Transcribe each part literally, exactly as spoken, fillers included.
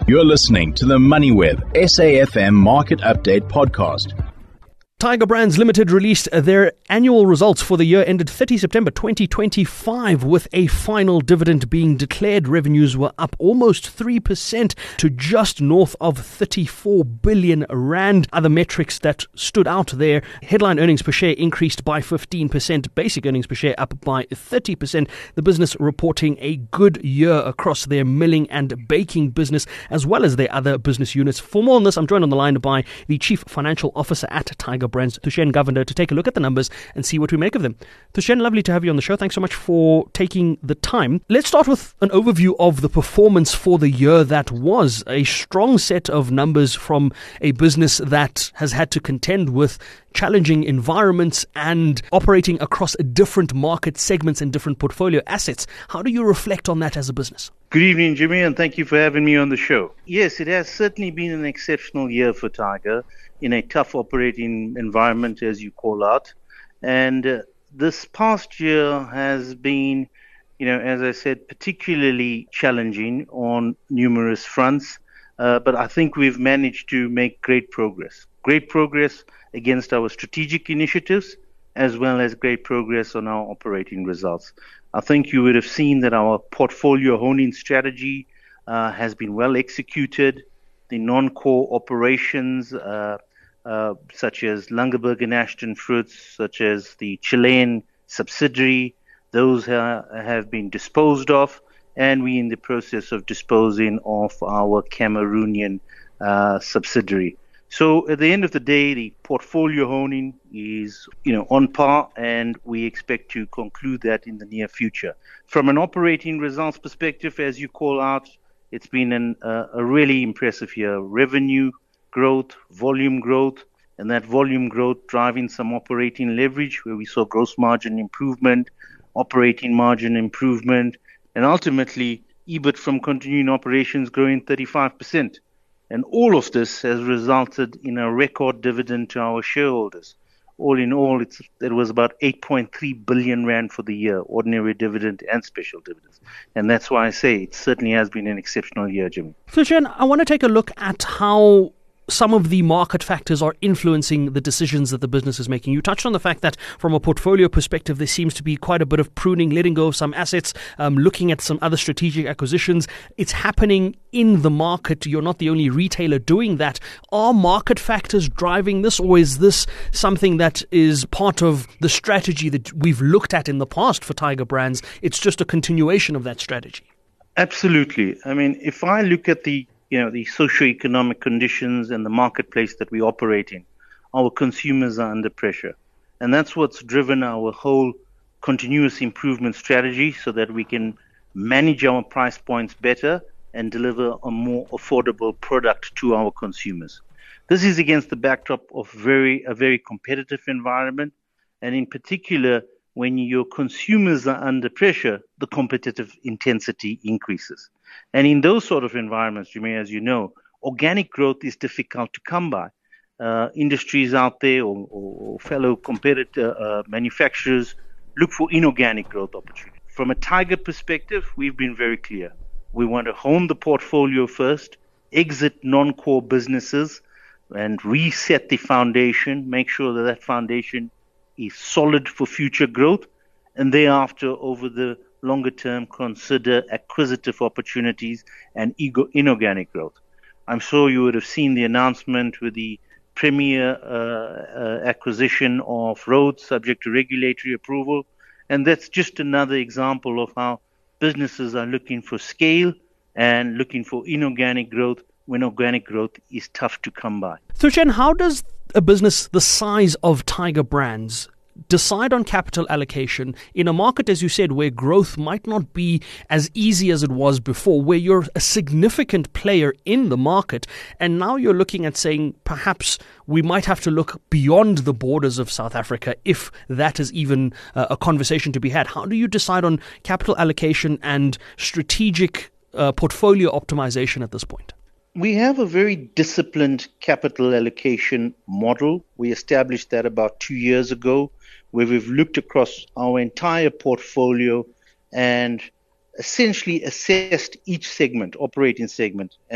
You're listening to the MoneyWeb S A F M Market Update Podcast. Tiger Brands Limited released their annual results for the year ended thirtieth September twenty twenty-five, with a final dividend being declared. Revenues were up almost three percent to just north of thirty-four billion rand. Other metrics that stood out there: headline earnings per share increased by fifteen percent, basic earnings per share up by thirty percent. The business reporting a good year across their milling and baking business, as well as their other business units. For more on this, I'm joined on the line by the Chief Financial Officer at Tiger Brands, Thushen Govender, to take a look at the numbers and see what we make of them. Thushen, lovely to have you on the show. Thanks so much for taking the time. Let's start with an overview of the performance for the year that was. A strong set of numbers from a business that has had to contend with challenging environments and operating across different market segments and different portfolio assets. How do you reflect on that as a business? Good evening, Jimmy, and thank you for having me on the show. Yes, it has certainly been an exceptional year for Tiger in a tough operating environment, as you call out. And uh, this past year has been, you know, as I said, particularly challenging on numerous fronts. Uh, but I think we've managed to make great progress. Great progress against our strategic initiatives, as well as great progress on our operating results. I think you would have seen that our portfolio honing strategy uh, has been well executed. The non-core operations, uh, uh, such as Langeberg and Ashton Fruits, such as the Chilean subsidiary, those uh, have been disposed of, and we're in the process of disposing of our Cameroonian uh, subsidiary. So at the end of the day, the portfolio honing is, you know, on par, and we expect to conclude that in the near future. From an operating results perspective, as you call out, it's been an, uh, a really impressive year. Revenue growth, volume growth, and that volume growth driving some operating leverage, where we saw gross margin improvement, operating margin improvement, and ultimately E B I T from continuing operations growing thirty-five percent. And all of this has resulted in a record dividend to our shareholders. All in all, it's, it was about eight point three billion rand for the year, ordinary dividend and special dividends. And that's why I say it certainly has been an exceptional year, Jimmy. Thushen, I want to take a look at how some of the market factors are influencing the decisions that the business is making. You touched on the fact that from a portfolio perspective, there seems to be quite a bit of pruning, letting go of some assets, um, looking at some other strategic acquisitions. It's happening in the market. You're not the only retailer doing that. Are market factors driving this, or is this something that is part of the strategy that we've looked at in the past for Tiger Brands? It's just a continuation of that strategy. Absolutely. I mean, if I look at the you know, the socioeconomic conditions and the marketplace that we operate in, our consumers are under pressure. And that's what's driven our whole continuous improvement strategy, so that we can manage our price points better and deliver a more affordable product to our consumers. This is against the backdrop of very a very competitive environment, and in particular, when your consumers are under pressure, the competitive intensity increases. And in those sort of environments, you may, as you know, organic growth is difficult to come by. Uh, industries out there or, or fellow competitor uh, manufacturers look for inorganic growth opportunities. From a Tiger perspective, we've been very clear. We want to hone the portfolio first, exit non-core businesses, and reset the foundation, make sure that that foundation is solid for future growth, and thereafter, over the longer term, consider acquisitive opportunities and ego- inorganic growth. I'm sure you would have seen the announcement with the premier uh, uh, acquisition of Rhodes, subject to regulatory approval, and that's just another example of how businesses are looking for scale and looking for inorganic growth when organic growth is tough to come by. Thushen, how does a business the size of Tiger Brands decide on capital allocation in a market, as you said, where growth might not be as easy as it was before, where you're a significant player in the market, and now you're looking at saying perhaps we might have to look beyond the borders of South Africa, if that is even uh, a conversation to be had? How do you decide on capital allocation and strategic uh, portfolio optimization at this point? We have a very disciplined capital allocation model. We established that about two years ago, where we've looked across our entire portfolio and essentially assessed each segment, operating segment, and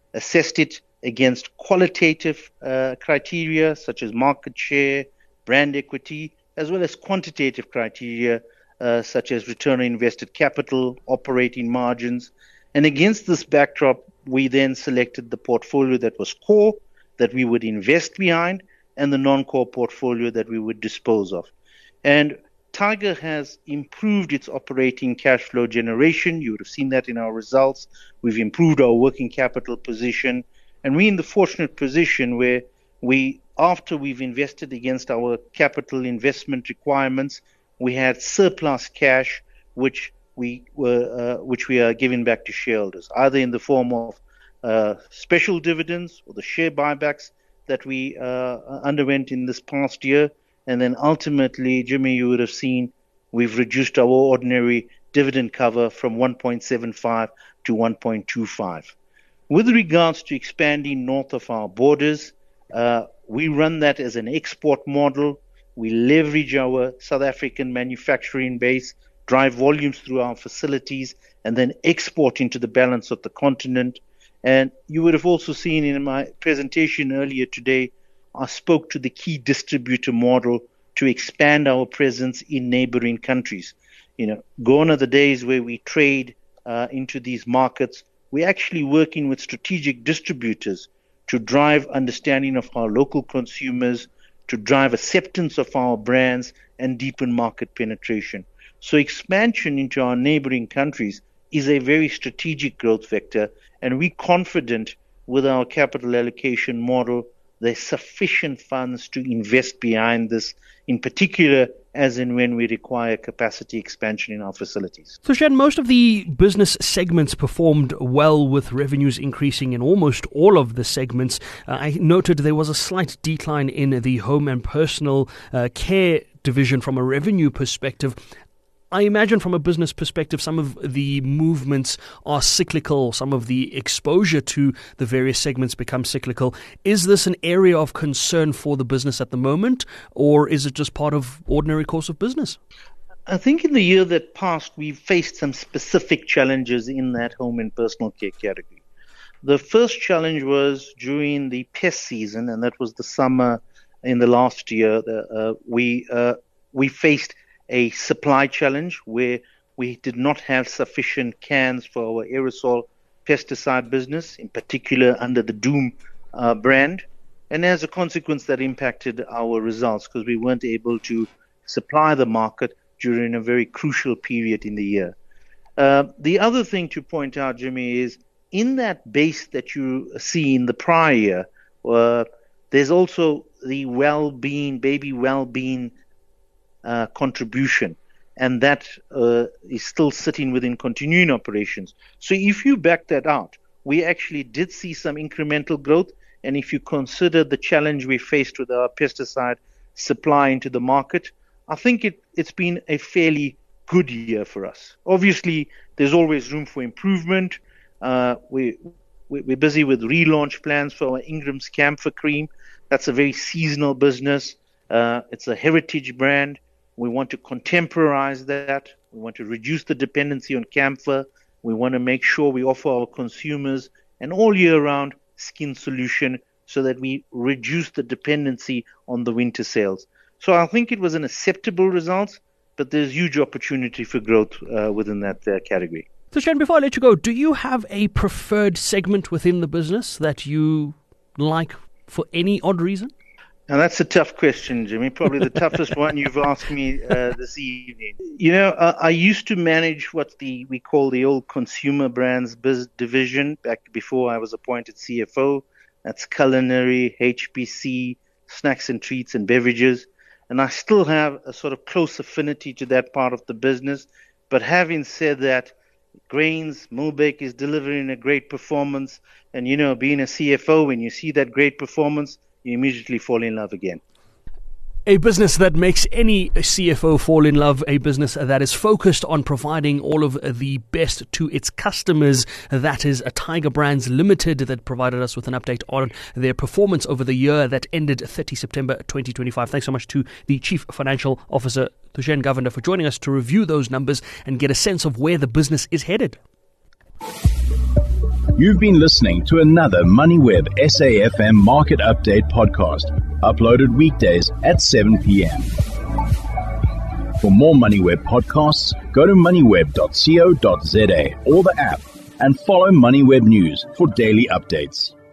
assessed it against qualitative uh, criteria such as market share, brand equity, as well as quantitative criteria uh, such as return on invested capital, operating margins. And against this backdrop, we then selected the portfolio that was core, that we would invest behind, and the non-core portfolio that we would dispose of. And Tiger has improved its operating cash flow generation. You would have seen that in our results. We've improved our working capital position. And we're in the fortunate position where we, after we've invested against our capital investment requirements, we had surplus cash, which we were, uh, which we are giving back to shareholders, either in the form of uh, special dividends or the share buybacks that we uh, underwent in this past year. And then ultimately, Jimmy, you would have seen we've reduced our ordinary dividend cover from one point seven five to one point two five. With regards to expanding north of our borders, uh, we run that as an export model. We leverage our South African manufacturing base, drive volumes through our facilities, and then export into the balance of the continent. And you would have also seen in my presentation earlier today, I spoke to the key distributor model to expand our presence in neighboring countries. You know, gone are the days where we trade uh, into these markets. We're actually working with strategic distributors to drive understanding of our local consumers, to drive acceptance of our brands, and deepen market penetration. So expansion into our neighboring countries is a very strategic growth vector, and we're confident with our capital allocation model there's sufficient funds to invest behind this, in particular as and when we require capacity expansion in our facilities. So, Thushen, most of the business segments performed well, with revenues increasing in almost all of the segments. Uh, I noted there was a slight decline in the home and personal uh, care division from a revenue perspective. I imagine from a business perspective, some of the movements are cyclical, some of the exposure to the various segments becomes cyclical. Is this an area of concern for the business at the moment, or is it just part of ordinary course of business? I think in the year that passed, we faced some specific challenges in that home and personal care category. The first challenge was during the pest season, and that was the summer in the last year. Uh, we uh, we faced a supply challenge where we did not have sufficient cans for our aerosol pesticide business, in particular under the Doom uh, brand. And as a consequence, that impacted our results because we weren't able to supply the market during a very crucial period in the year. Uh, the other thing to point out, Jimmy, is in that base that you see in the prior year, uh, there's also the well-being, baby well-being Uh, contribution, and that uh, is still sitting within continuing operations. So if you back that out, we actually did see some incremental growth, and if you consider the challenge we faced with our pesticide supply into the market, I think it, it's been a fairly good year for us. Obviously, there's always room for improvement. Uh, we, we're busy with relaunch plans for our Ingram's Camphor Cream. That's a very seasonal business. Uh, it's a heritage brand. We want to contemporize that. We want to reduce the dependency on camphor. We want to make sure we offer our consumers an all-year-round skin solution so that we reduce the dependency on the winter sales. So I think it was an acceptable result, but there's huge opportunity for growth uh, within that uh, category. So, Shen, before I let you go, do you have a preferred segment within the business that you like for any odd reason? Now, that's a tough question, Jimmy. Probably the toughest one you've asked me uh, this evening. You know, uh, I used to manage what the we call the old consumer brands biz division back before I was appointed C F O. That's culinary, H P C, snacks and treats, and beverages. And I still have a sort of close affinity to that part of the business. But having said that, Grains, Millbake is delivering a great performance. And, you know, being a C F O, when you see that great performance, you immediately fall in love again. A business that makes any C F O fall in love, a business that is focused on providing all of the best to its customers. That is a Tiger Brands Limited that provided us with an update on their performance over the year that ended thirtieth September twenty twenty-five. Thanks so much to the Chief Financial Officer, Thushen Govender, for joining us to review those numbers and get a sense of where the business is headed. You've been listening to another MoneyWeb S A F M Market Update podcast, uploaded weekdays at seven p.m. For more MoneyWeb podcasts, go to moneyweb dot co dot za or the app and follow MoneyWeb News for daily updates.